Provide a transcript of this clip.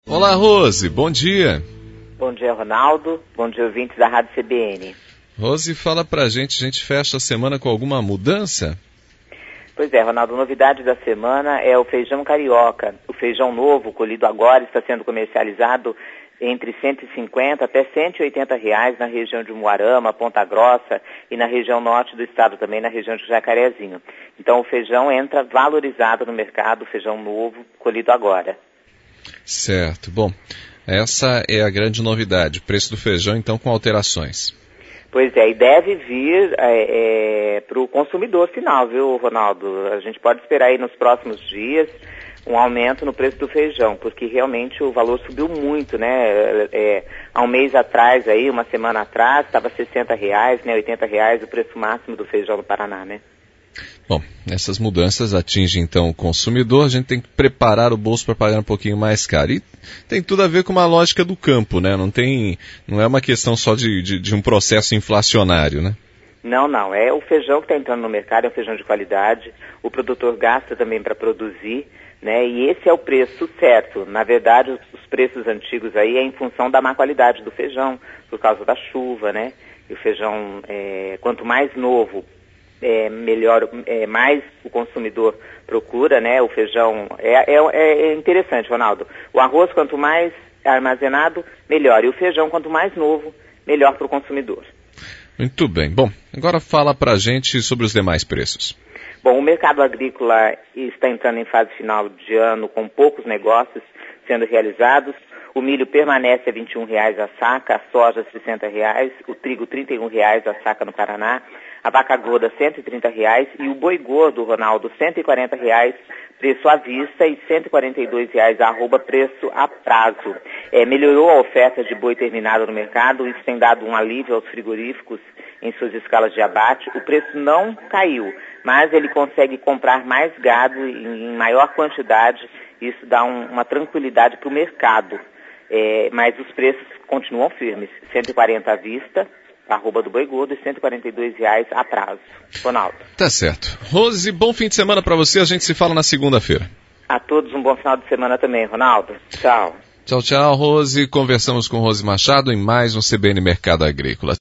Olá, Rose, bom dia. Bom dia, Ronaldo. Bom dia, ouvintes da Rádio CBN. Rose, fala pra gente, a gente fecha a semana com alguma mudança? Pois é, Ronaldo, a novidade da semana é o feijão carioca. O feijão novo, colhido agora, está sendo comercializado entre R$150 até R$180 na região de Umuarama, Ponta Grossa e na região norte do estado também, na região de Jacarezinho. Então o feijão entra valorizado no mercado, o feijão novo, colhido agora. Certo. Bom, essa é a grande novidade. Preço do feijão, então, com alterações. Pois é, e deve vir para o consumidor final, viu, Ronaldo? A gente pode esperar aí nos próximos dias um aumento no preço do feijão, porque realmente o valor subiu muito, né? Há um mês atrás, aí, uma semana atrás, estava R$60, né? R$80 o preço máximo do feijão no Paraná, né? Bom, essas mudanças atingem então o consumidor, a gente tem que preparar o bolso para pagar um pouquinho mais caro. E tem tudo a ver com uma lógica do campo, né? Não é uma questão só de um processo inflacionário, né? Não. É o feijão que está entrando no mercado, é um feijão de qualidade. O produtor gasta também para produzir, né? E esse é o preço certo. Na verdade, os preços antigos aí é em função da má qualidade do feijão, por causa da chuva, né? E o feijão, quanto mais novo, melhor, mais o consumidor procura, né? O feijão é interessante, Ronaldo. O arroz, quanto mais armazenado, melhor. E o feijão, quanto mais novo, melhor para o consumidor. Muito bem. Bom, agora fala pra gente sobre os demais preços. Bom, o mercado agrícola está entrando em fase final de ano com poucos negócios sendo realizados. O milho permanece a R$21 a saca, a soja R$60, o trigo R$31 a saca no Paraná, a vaca gorda R$130 e o boi gordo, Ronaldo, R$140, preço à vista, e R$142 arroba, preço a prazo. Melhorou a oferta de boi terminado no mercado, isso tem dado um alívio aos frigoríficos em suas escalas de abate. O preço não caiu, mas ele consegue comprar mais gado em maior quantidade, isso dá uma tranquilidade para o mercado. Mas os preços continuam firmes, R$140 à vista, arroba do boi gordo, e R$142 a prazo. Ronaldo. Tá certo. Rose, bom fim de semana para você, a gente se fala na segunda-feira. A todos um bom final de semana também, Ronaldo. Tchau. Tchau, Rose. Conversamos com Rose Machado em mais um CBN Mercado Agrícola.